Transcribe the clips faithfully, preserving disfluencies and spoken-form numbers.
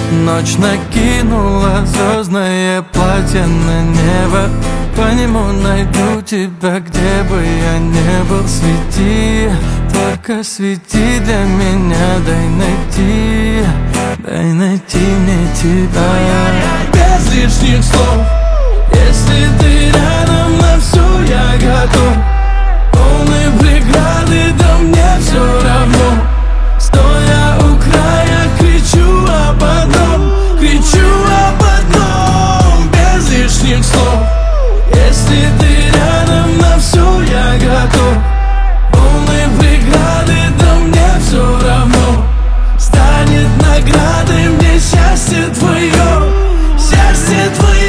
Ночь накинула звездное платье на небо. По нему найду тебя, где бы я не был. Свети, только свети для меня. Дай найти, дай найти мне тебя. Без лишних слов, если ты рядом, на все я готов. Полные преграды, да мне все равно. Стоя у края, кричу об одном, кричу об одном. Без лишних слов, если ты рядом, на все я готов. Полные преграды, да мне все равно. Станет наградой мне счастье твое, счастье твое.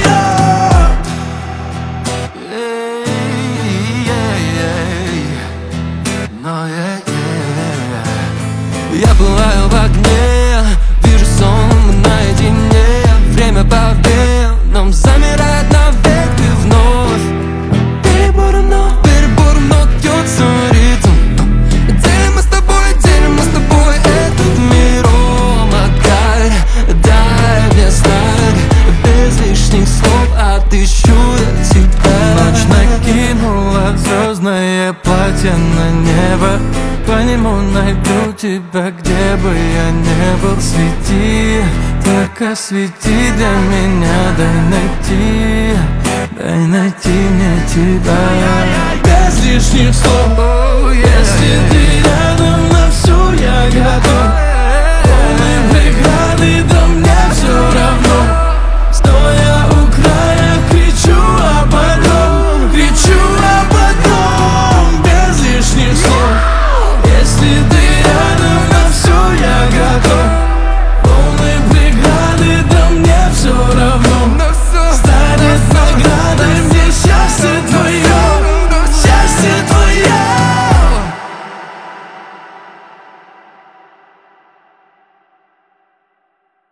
Я пылаю в огне, вижу сон, мы наедине. Время по венам замирает навек, ты вновь. Перебором ног, перебором ног бьется ритм. Делим мы с тобой, делим мы с тобой этот мир. О, отдай, дай мне знак. Без лишних слов отыщу я тебя. Ночь накинула звездное платье на небо. По нему найду тебя, где бы я не был. Свети, только свети для меня. Дай найти, дай найти мне тебя. Без лишних слов, если ты рядом, на все я готов.